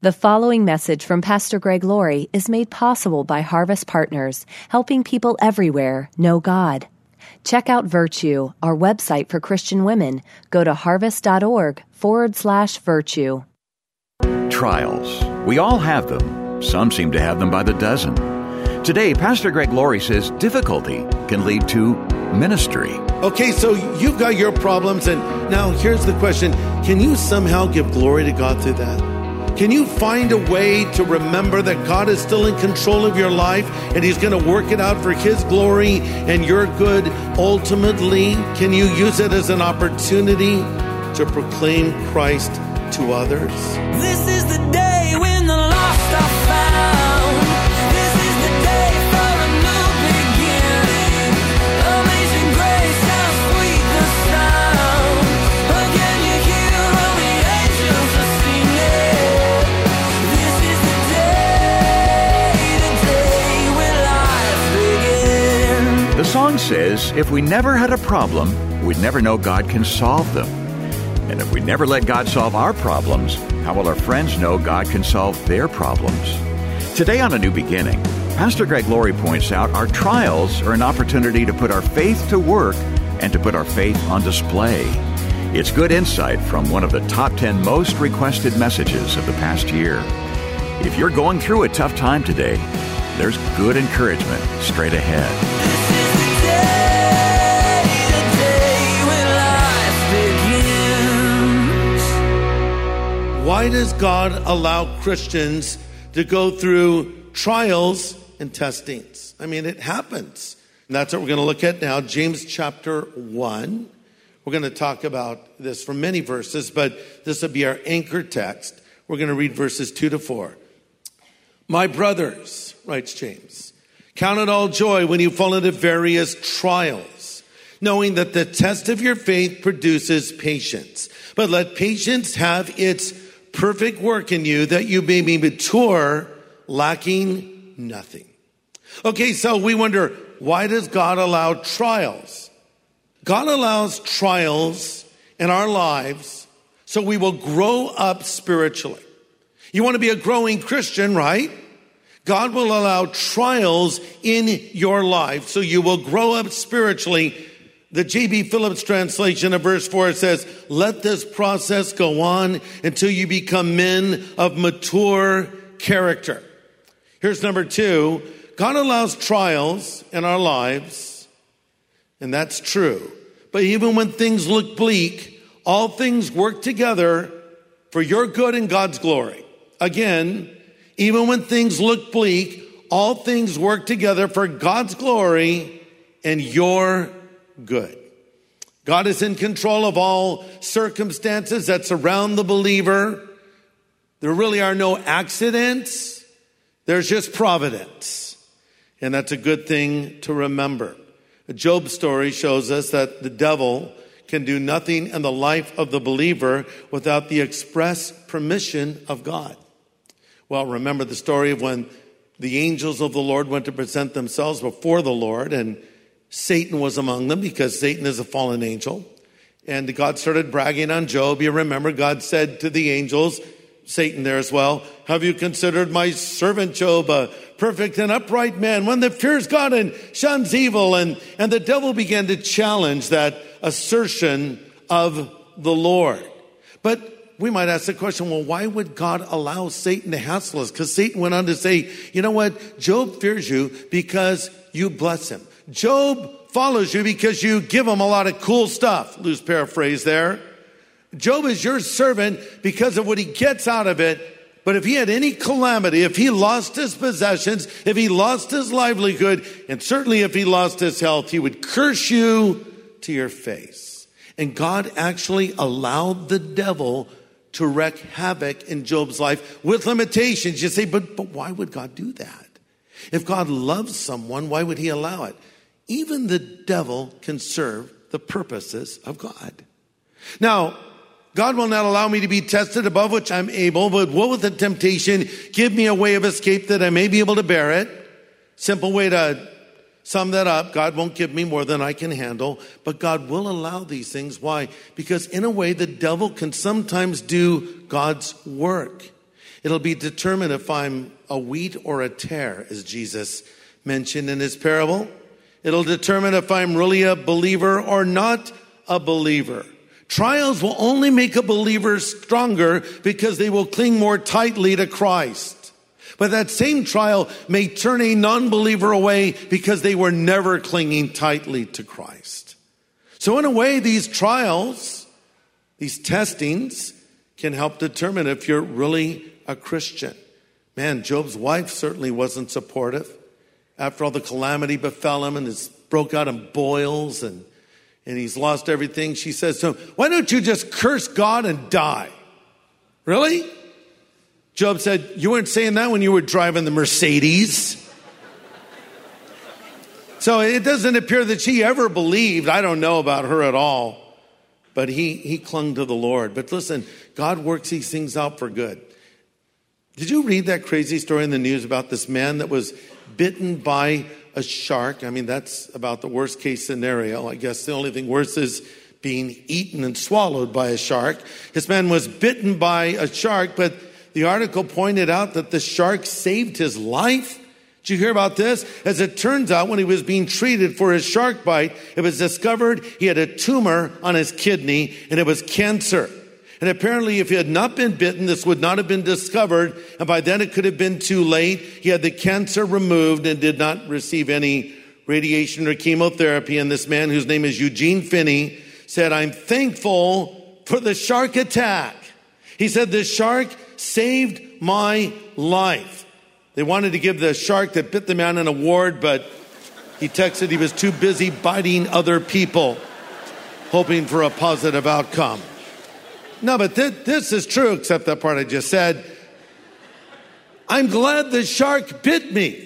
The following message from Pastor Greg Laurie is made possible by Harvest Partners, helping people everywhere know God. Check out Virtue, our website for Christian women. Go to harvest.org/virtue. Trials. We all have them. Some seem to have them by the dozen. Today, Pastor Greg Laurie says difficulty can lead to ministry. Okay, so you've got your problems, and now here's the question. Can you somehow give glory to God through that? Can you find a way to remember that God is still in control of your life and He's going to work it out for His glory and your good ultimately? Can you use it as an opportunity to proclaim Christ to others? This is the day when the lost are found. This is the day for a new beginning. Amazing grace, how sweet the sound. Again you hear all the angels are singing. This is the day when life begins. The song says, if we never had a problem, we'd never know God can solve them. And if we never let God solve our problems, how will our friends know God can solve their problems? Today on A New Beginning, Pastor Greg Laurie points out our trials are an opportunity to put our faith to work and to put our faith on display. It's good insight from one of the top 10 most requested messages of the past year. If you're going through a tough time today, there's good encouragement straight ahead. This is the day when life begins. Why does God allow Christians to go through trials and testings? I mean, it happens. And that's what we're going to look at now. James chapter 1. We're going to talk about this from many verses, but this will be our anchor text. We're going to read verses 2 to 4. My brothers, writes James, count it all joy when you fall into various trials, knowing that the test of your faith produces patience. But let patience have its perfect work in you, that you may be mature, lacking nothing. Okay, so we wonder, why does God allow trials? God allows trials in our lives so we will grow up spiritually. You want to be a growing Christian, right? God will allow trials in your life so you will grow up spiritually. The J.B. Phillips translation of verse 4 says, let this process go on until you become men of mature character. Here's number 2. God allows trials in our lives, and that's true. But even when things look bleak, all things work together for your good and God's glory. Again, even when things look bleak, all things work together for God's glory and your good. God is in control of all circumstances that surround the believer. There really are no accidents. There's just providence. And that's a good thing to remember. The Job story shows us that the devil can do nothing in the life of the believer without the express permission of God. Well, remember the story of when the angels of the Lord went to present themselves before the Lord, and Satan was among them because Satan is a fallen angel. And God started bragging on Job. You remember God said to the angels, Satan there as well, have you considered my servant Job a perfect and upright man, one that fears God and shuns evil? And the devil began to challenge that assertion of the Lord. But we might ask the question, well, why would God allow Satan to hassle us? Because Satan went on to say, you know what? Job fears you because you bless him. Job follows you because you give him a lot of cool stuff. Loose paraphrase there. Job is your servant because of what he gets out of it. But if he had any calamity, if he lost his possessions, if he lost his livelihood, and certainly if he lost his health, he would curse you to your face. And God actually allowed the devil to wreak havoc in Job's life with limitations. You say, but why would God do that? If God loves someone, why would he allow it? Even the devil can serve the purposes of God. Now, God will not allow me to be tested above which I'm able, but what with the temptation, give me a way of escape that I may be able to bear it. Simple way to sum that up, God won't give me more than I can handle, but God will allow these things. Why? Because in a way, the devil can sometimes do God's work. It'll be determined if I'm a wheat or a tare, as Jesus mentioned in his parable. It'll determine if I'm really a believer or not a believer. Trials will only make a believer stronger because they will cling more tightly to Christ. But that same trial may turn a non-believer away because they were never clinging tightly to Christ. So in a way, these trials, these testings, can help determine if you're really a Christian. Man, Job's wife certainly wasn't supportive. After all the calamity befell him and it broke out in boils and he's lost everything, she says to him, why don't you just curse God and die? Really? Job said, you weren't saying that when you were driving the Mercedes. So it doesn't appear that she ever believed. I don't know about her at all. But he clung to the Lord. But listen, God works these things out for good. Did you read that crazy story in the news about this man that was bitten by a shark? I mean, that's about the worst case scenario. I guess the only thing worse is being eaten and swallowed by a shark. This man was bitten by a shark, but the article pointed out that the shark saved his life. Did you hear about this? As it turns out, when he was being treated for his shark bite, it was discovered he had a tumor on his kidney and it was cancer. And apparently, if he had not been bitten, this would not have been discovered. And by then it could have been too late. He had the cancer removed and did not receive any radiation or chemotherapy. And this man, whose name is Eugene Finney, said, I'm thankful for the shark attack. He said, the shark saved my life. They wanted to give the shark that bit the man an award, but he texted he was too busy biting other people, hoping for a positive outcome. No, but this is true, except that part I just said. I'm glad the shark bit me.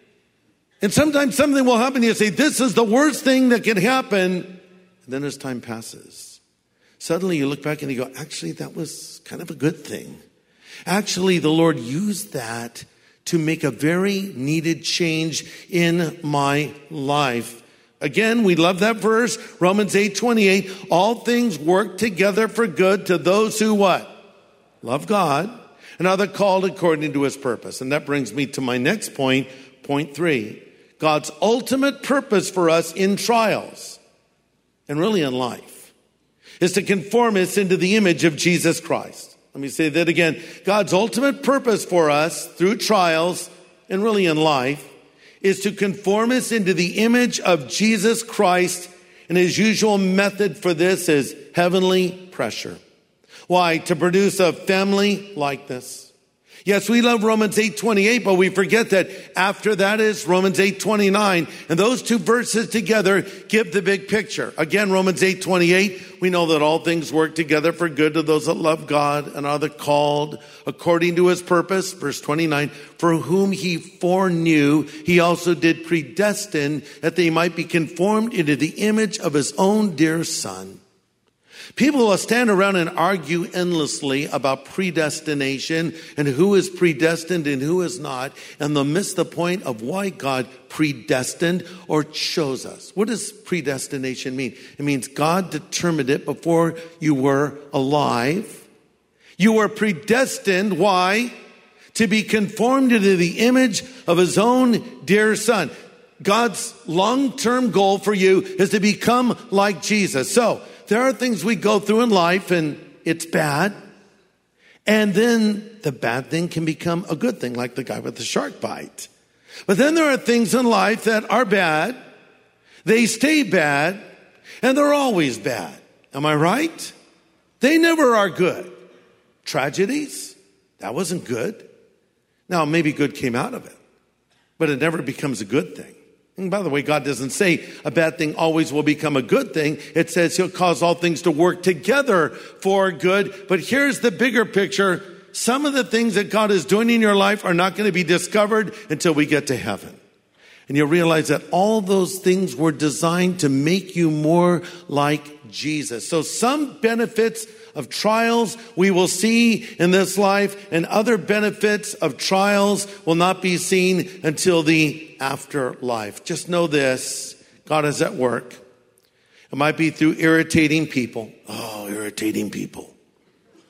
And sometimes something will happen. You say, this is the worst thing that can happen. And then as time passes, suddenly you look back and you go, actually, that was kind of a good thing. Actually, the Lord used that to make a very needed change in my life. Again, we love that verse, Romans 8:28. All things work together for good to those who what? Love God and are the called according to his purpose. And that brings me to my next point, point 3. God's ultimate purpose for us in trials and really in life is to conform us into the image of Jesus Christ. Let me say that again. God's ultimate purpose for us through trials and really in life is to conform us into the image of Jesus Christ. And his usual method for this is heavenly pressure. Why? To produce a family likeness. Yes, we love Romans 8:28, but we forget that after that is Romans 8:29. And those two verses together give the big picture. Again, Romans 8:28, we know that all things work together for good to those that love God and are the called according to his purpose. Verse 29, for whom he foreknew, he also did predestine that they might be conformed into the image of his own dear Son. People will stand around and argue endlessly about predestination and who is predestined and who is not, and they'll miss the point of why God predestined or chose us. What does predestination mean? It means God determined it before you were alive. You were predestined. Why? To be conformed into the image of his own dear Son. God's long-term goal for you is to become like Jesus. So, there are things we go through in life and it's bad. And then the bad thing can become a good thing, like the guy with the shark bite. But then there are things in life that are bad. They stay bad and they're always bad. Am I right? They never are good. Tragedies, that wasn't good. Now, maybe good came out of it, but it never becomes a good thing. And by the way, God doesn't say a bad thing always will become a good thing. It says he'll cause all things to work together for good. But here's the bigger picture. Some of the things that God is doing in your life are not going to be discovered until we get to heaven. And you'll realize that all those things were designed to make you more like Jesus. So some benefits of trials we will see in this life, and other benefits of trials will not be seen until the afterlife. Just know this, God is at work. It might be through irritating people. Oh, irritating people.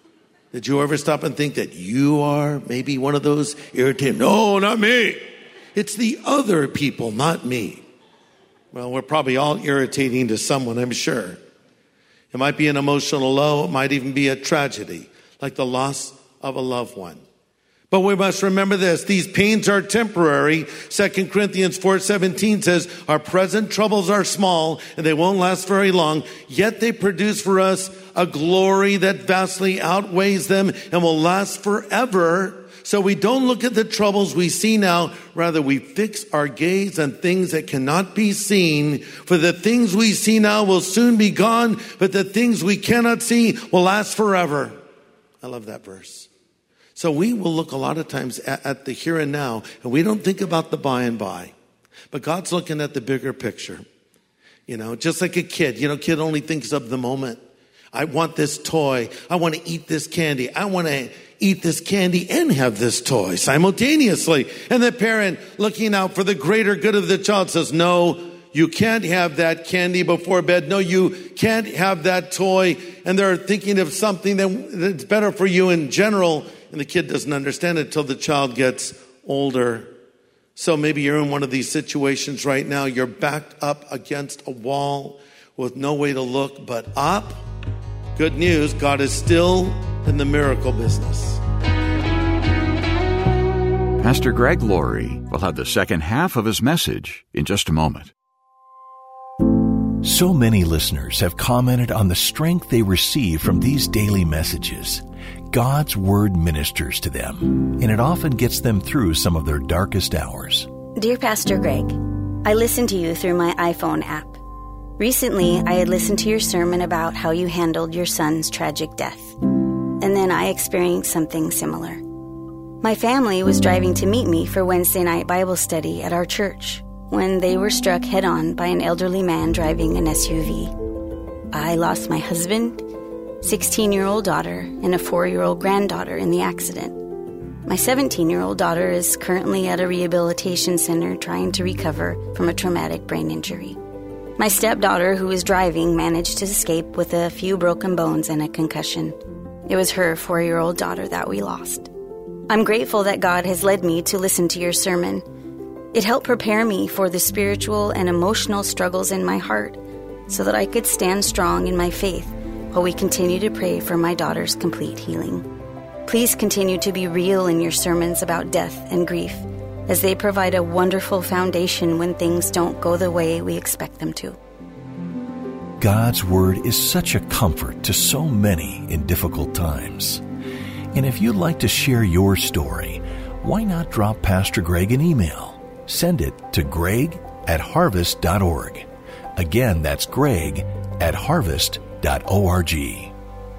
Did you ever stop and think that you are maybe one of those irritated? No, not me. It's the other people, not me. Well, we're probably all irritating to someone, I'm sure. It might be an emotional low. It might even be a tragedy, like the loss of a loved one. But we must remember this. These pains are temporary. 2 Corinthians 4:17 says, our present troubles are small and they won't last very long. Yet they produce for us a glory that vastly outweighs them and will last forever. So we don't look at the troubles we see now. Rather, we fix our gaze on things that cannot be seen. For the things we see now will soon be gone, but the things we cannot see will last forever. I love that verse. So we will look a lot of times at the here and now, and we don't think about the by and by. But God's looking at the bigger picture. Just like a kid. Kid only thinks of the moment. I want this toy. I want to eat this candy. I want to eat this candy and have this toy simultaneously. And the parent, looking out for the greater good of the child, says, no, you can't have that candy before bed. No, you can't have that toy. And they're thinking of something that's better for you in general. And the kid doesn't understand it until the child gets older. So maybe you're in one of these situations right now. You're backed up against a wall with no way to look but up. Good news, God is still in the miracle business. Pastor Greg Laurie will have the second half of his message in just a moment. So many listeners have commented on the strength they receive from these daily messages. God's Word ministers to them, and it often gets them through some of their darkest hours. Dear Pastor Greg, I listen to you through my iPhone app. Recently, I had listened to your sermon about how you handled your son's tragic death. And then I experienced something similar. My family was driving to meet me for Wednesday night Bible study at our church when they were struck head-on by an elderly man driving an SUV. I lost my husband, 16-year-old daughter, and a 4-year-old granddaughter in the accident. My 17-year-old daughter is currently at a rehabilitation center trying to recover from a traumatic brain injury. My stepdaughter, who was driving, managed to escape with a few broken bones and a concussion. It was her 4-year-old daughter that we lost. I'm grateful that God has led me to listen to your sermon. It helped prepare me for the spiritual and emotional struggles in my heart so that I could stand strong in my faith while we continue to pray for my daughter's complete healing. Please continue to be real in your sermons about death and grief, as they provide a wonderful foundation when things don't go the way we expect them to. God's Word is such a comfort to so many in difficult times. And if you'd like to share your story, why not drop Pastor Greg an email? Send it to greg@harvest.org. Again, that's greg@harvest.org.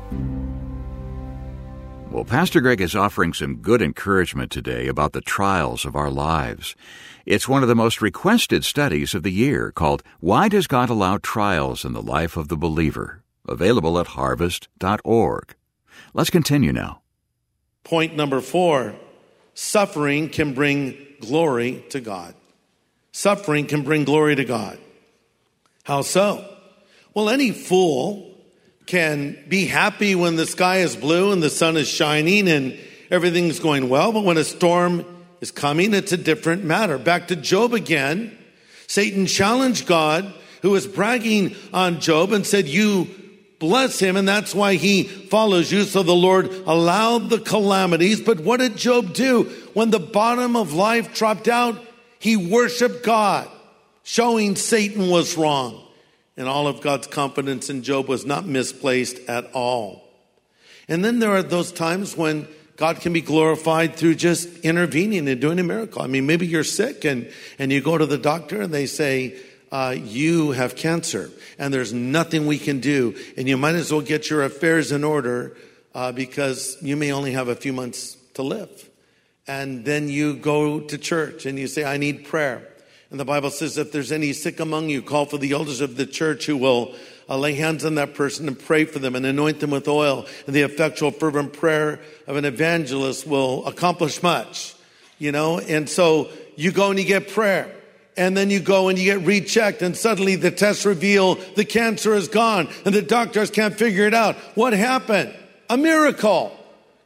Well, Pastor Greg is offering some good encouragement today about the trials of our lives. It's one of the most requested studies of the year, called Why Does God Allow Trials in the Life of the Believer? Available at harvest.org. Let's continue now. Point number 4, suffering can bring glory to God. Suffering can bring glory to God. How so? Well, any fool can be happy when the sky is blue and the sun is shining and everything's going well, but when a storm is coming, it's a different matter. Back to Job again. Satan challenged God, who was bragging on Job, and said, you bless him, and that's why he follows you. So the Lord allowed the calamities. But what did Job do? When the bottom of life dropped out, he worshiped God, showing Satan was wrong. And all of God's confidence in Job was not misplaced at all. And then there are those times when God can be glorified through just intervening and doing a miracle. I mean, maybe you're sick and you go to the doctor and they say, you have cancer and there's nothing we can do. And you might as well get your affairs in order because you may only have a few months to live. And then you go to church and you say, I need prayer. And the Bible says, if there's any sick among you, call for the elders of the church who will lay hands on that person and pray for them and anoint them with oil. And the effectual fervent prayer of an evangelist will accomplish much, you know. And so you go and you get prayer. And then you go and you get rechecked. And suddenly the tests reveal the cancer is gone. And the doctors can't figure it out. What happened? A miracle.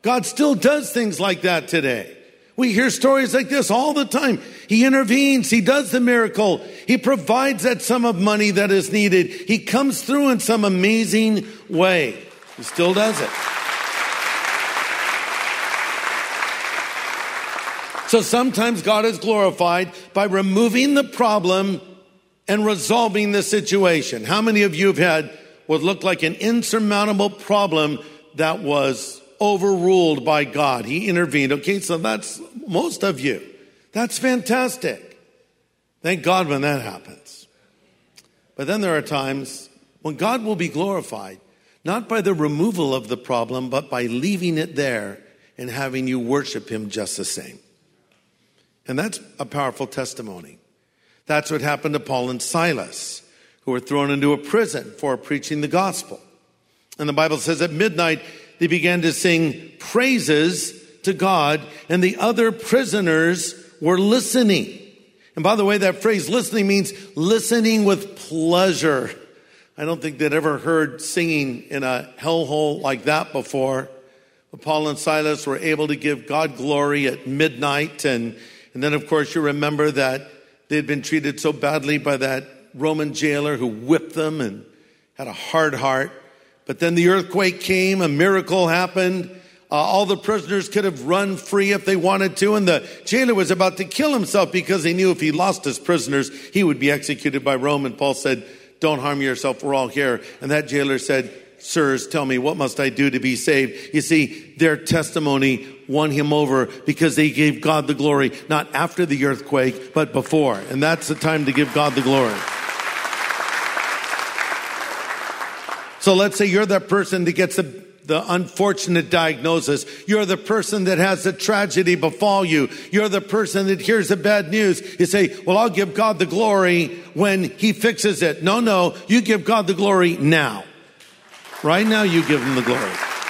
God still does things like that today. We hear stories like this all the time. He intervenes. He does the miracle. He provides that sum of money that is needed. He comes through in some amazing way. He still does it. So sometimes God is glorified by removing the problem and resolving the situation. How many of you have had what looked like an insurmountable problem that was overruled by God? He intervened. Okay, so that's most of you. That's fantastic. Thank God when that happens. But then there are times when God will be glorified, not by the removal of the problem, but by leaving it there and having you worship him just the same. And that's a powerful testimony. That's what happened to Paul and Silas, who were thrown into a prison for preaching the gospel. And the Bible says at midnight, they began to sing praises to God, and the other prisoners were listening. And by the way, that phrase listening means listening with pleasure. I don't think they'd ever heard singing in a hellhole like that before. But Paul and Silas were able to give God glory at midnight. And then, of course, you remember that they had been treated so badly by that Roman jailer who whipped them and had a hard heart. But then the earthquake came, a miracle happened. All the prisoners could have run free if they wanted to. And the jailer was about to kill himself because he knew if he lost his prisoners, he would be executed by Rome. And Paul said, "Don't harm yourself, we're all here." And that jailer said, "Sirs, tell me, what must I do to be saved?" You see, their testimony won him over because they gave God the glory, not after the earthquake, but before. And that's the time to give God the glory. So let's say you're that person that gets the unfortunate diagnosis. You're the person that has the tragedy befall you. You're the person that hears the bad news. You say, "Well, I'll give God the glory when he fixes it." No, you give God the glory now. Right now, you give him the glory.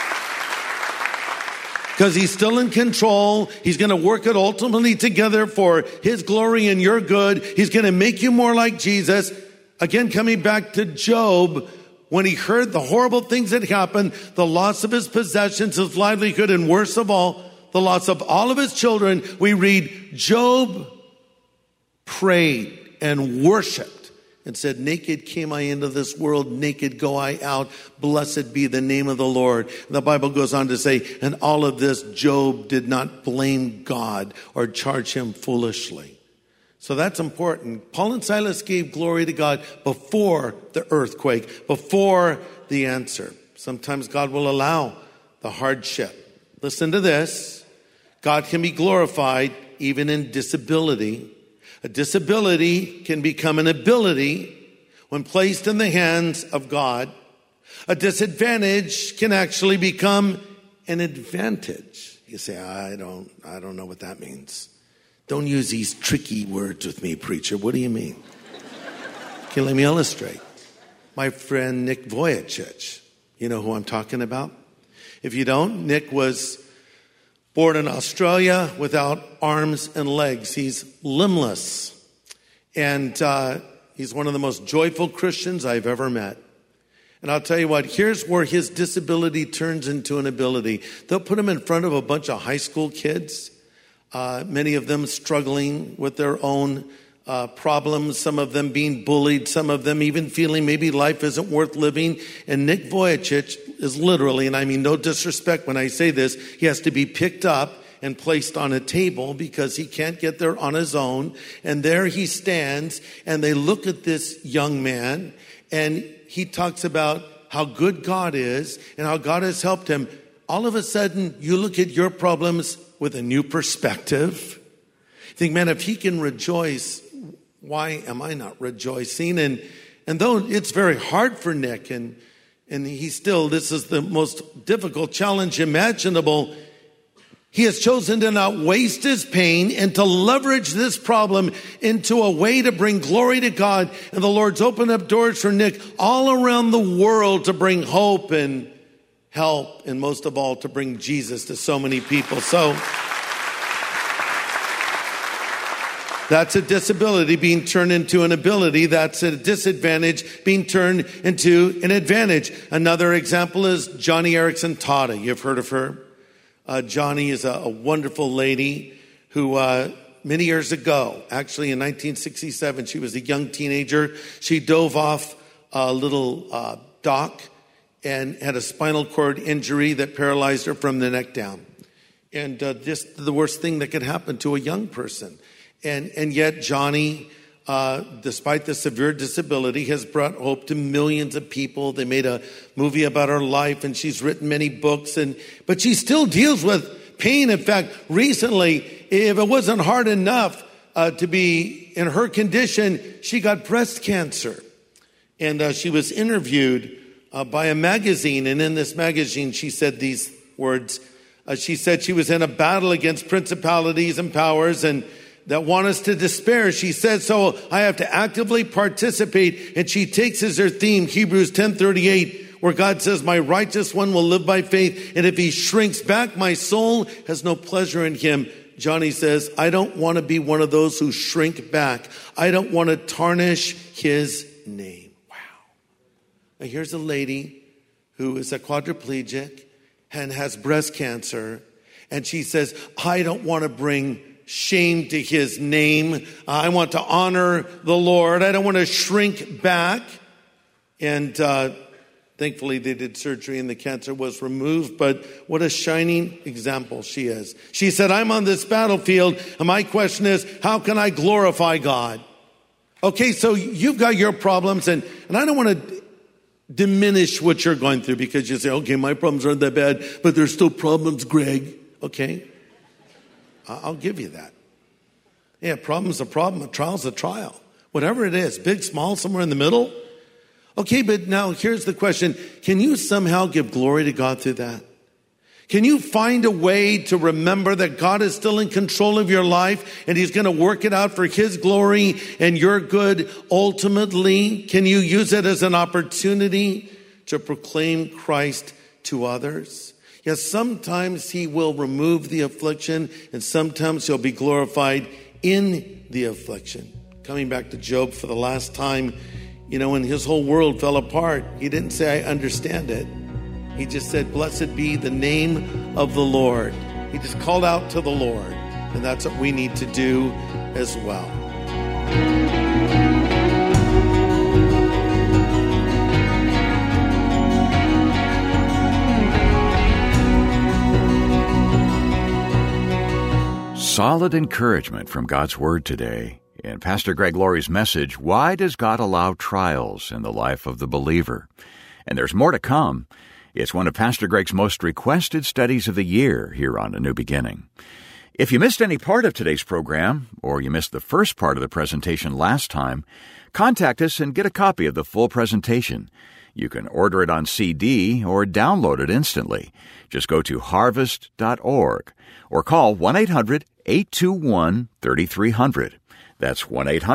Because he's still in control. He's going to work it ultimately together for his glory and your good. He's going to make you more like Jesus. Again, coming back to Job, when he heard the horrible things that happened, the loss of his possessions, his livelihood, and worst of all, the loss of all of his children, we read, Job prayed and worshiped and said, "Naked came I into this world, naked go I out. Blessed be the name of the Lord." And the Bible goes on to say, and all of this, Job did not blame God or charge him foolishly. So that's important. Paul and Silas gave glory to God before the earthquake, before the answer. Sometimes God will allow the hardship. Listen to this. God can be glorified even in disability. A disability can become an ability when placed in the hands of God. A disadvantage can actually become an advantage. You say, I don't know what that means. Don't use these tricky words with me, preacher. What do you mean? Okay, let me illustrate. My friend Nick Vujicic, you know who I'm talking about? If you don't, Nick was born in Australia without arms and legs. He's limbless. And he's one of the most joyful Christians I've ever met. And I'll tell you what, here's where his disability turns into an ability. They'll put him in front of a bunch of high school kids, many of them struggling with their own problems, some of them being bullied, some of them even feeling maybe life isn't worth living. And Nick Vujicic is literally, and I mean no disrespect when I say this, he has to be picked up and placed on a table because he can't get there on his own. And there he stands, and they look at this young man, and he talks about how good God is and how God has helped him. All of a sudden, you look at your problems with a new perspective. You think, man, if he can rejoice, why am I not rejoicing? And though it's very hard for Nick, and he still, this is the most difficult challenge imaginable, he has chosen to not waste his pain and to leverage this problem into a way to bring glory to God. And the Lord's opened up doors for Nick all around the world to bring hope and help, and most of all, to bring Jesus to so many people. So that's a disability being turned into an ability. That's a disadvantage being turned into an advantage. Another example is Joni Eareckson Tada. You've heard of her. Johnny is a wonderful lady who many years ago, actually in 1967, she was a young teenager. She dove off a little dock and had a spinal cord injury that paralyzed her from the neck down. And just the worst thing that could happen to a young person. And yet Johnny, despite the severe disability, has brought hope to millions of people. They made a movie about her life, and she's written many books. But she still deals with pain. In fact, recently, if it wasn't hard enough to be in her condition, she got breast cancer. And she was interviewed by a magazine. And in this magazine, she said these words. She said she was in a battle against principalities and powers and that want us to despair. She said, so I have to actively participate. And she takes as her theme Hebrews 10:38, where God says, my righteous one will live by faith. And if he shrinks back, my soul has no pleasure in him. Johnny says, I don't want to be one of those who shrink back. I don't want to tarnish his name. Wow. Now here's a lady who is a quadriplegic and has breast cancer. And she says, I don't want to bring shame to his name. I want to honor the Lord. I don't want to shrink back. And thankfully they did surgery and the cancer was removed. But what a shining example she is. She said, I'm on this battlefield and my question is, how can I glorify God? Okay, so you've got your problems and I don't want to diminish what you're going through because you say, okay, my problems aren't that bad, but there's still problems, Greg. Okay. I'll give you that. Yeah, problem's a problem, a trial's a trial. Whatever it is, big, small, somewhere in the middle. Okay, but now here's the question. Can you somehow give glory to God through that? Can you find a way to remember that God is still in control of your life and he's going to work it out for his glory and your good ultimately? Can you use it as an opportunity to proclaim Christ to others? Yes, sometimes he will remove the affliction and sometimes he'll be glorified in the affliction. Coming back to Job for the last time, when his whole world fell apart, he didn't say, I understand it. He just said, blessed be the name of the Lord. He just called out to the Lord. And that's what we need to do as well. Solid encouragement from God's Word today. In Pastor Greg Laurie's message, Why Does God Allow Trials in the Life of the Believer? And there's more to come. It's one of Pastor Greg's most requested studies of the year here on A New Beginning. If you missed any part of today's program, or you missed the first part of the presentation last time, contact us and get a copy of the full presentation. You can order it on CD or download it instantly. Just go to harvest.org or call 1-800-821-3300. That's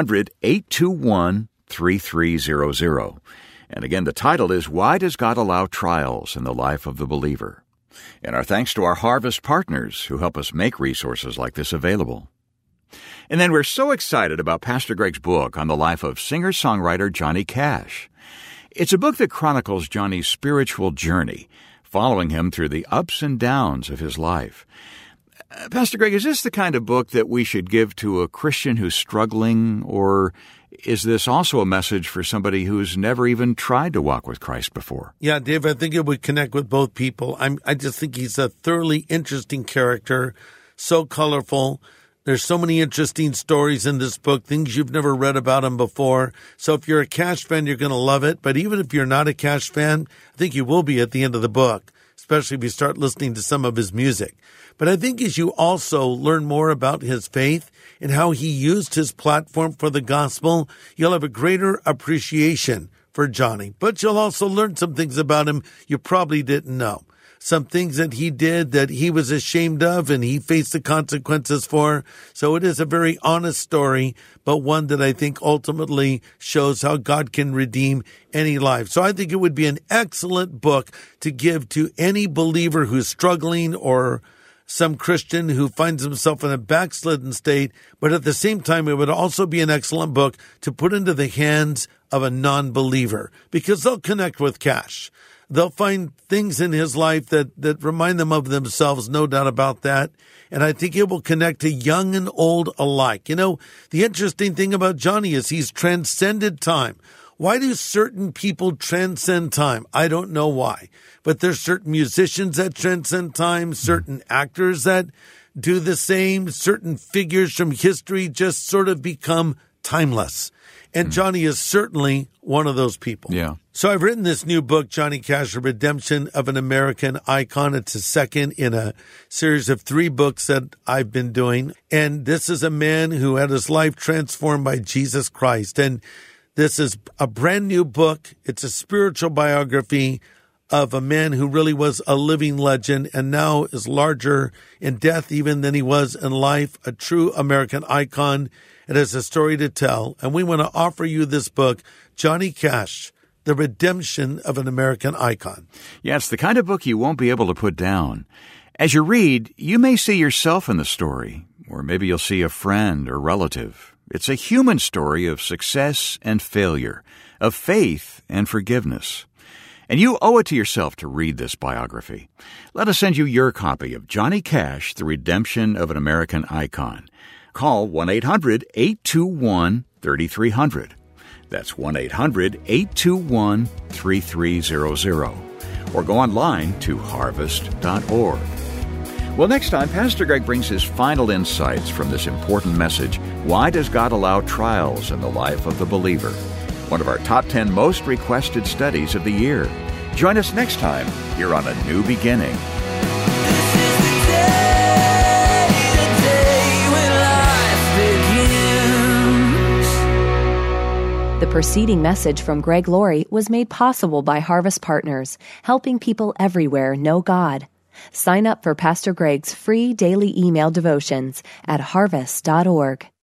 1-800-821-3300. And again, the title is, Why Does God Allow Trials in the Life of the Believer? And our thanks to our Harvest partners who help us make resources like this available. And then we're so excited about Pastor Greg's book on the life of singer-songwriter Johnny Cash. It's a book that chronicles Johnny's spiritual journey, following him through the ups and downs of his life. Pastor Greg, is this the kind of book that we should give to a Christian who's struggling, or is this also a message for somebody who's never even tried to walk with Christ before? Yeah, Dave, I think it would connect with both people. I just think he's a thoroughly interesting character, so colorful. There's so many interesting stories in this book, things you've never read about him before. So if you're a Cash fan, you're going to love it. But even if you're not a Cash fan, I think you will be at the end of the book, especially if you start listening to some of his music. But I think as you also learn more about his faith and how he used his platform for the gospel, you'll have a greater appreciation for Johnny. But you'll also learn some things about him you probably didn't know. Some things that he did that he was ashamed of and he faced the consequences for. So it is a very honest story, but one that I think ultimately shows how God can redeem any life. So I think it would be an excellent book to give to any believer who's struggling or some Christian who finds himself in a backslidden state, but at the same time, it would also be an excellent book to put into the hands of a non-believer because they'll connect with Cash. They'll find things in his life that remind them of themselves, no doubt about that. And I think it will connect to young and old alike. You know, the interesting thing about Johnny is he's transcended time. Why do certain people transcend time? I don't know why. But there's certain musicians that transcend time, certain actors that do the same, certain figures from history just sort of become timeless. And Johnny is certainly one of those people. Yeah. So I've written this new book, Johnny Cash, The Redemption of an American Icon. It's a second in a series of 3 books that I've been doing. And this is a man who had his life transformed by Jesus Christ. And this is a brand new book. It's a spiritual biography of a man who really was a living legend and now is larger in death even than he was in life, a true American icon. It has a story to tell, and we want to offer you this book, Johnny Cash, The Redemption of an American Icon. Yeah, it's the kind of book you won't be able to put down. As you read, you may see yourself in the story, or maybe you'll see a friend or relative. It's a human story of success and failure, of faith and forgiveness. And you owe it to yourself to read this biography. Let us send you your copy of Johnny Cash, The Redemption of an American Icon. Call 1-800-821-3300. That's 1-800-821-3300. Or go online to harvest.org. Well, next time, Pastor Greg brings his final insights from this important message, Why Does God Allow Trials in the Life of the Believer? One of our top 10 most requested studies of the year. Join us next time here on A New Beginning. The preceding message from Greg Laurie was made possible by Harvest Partners, helping people everywhere know God. Sign up for Pastor Greg's free daily email devotions at harvest.org.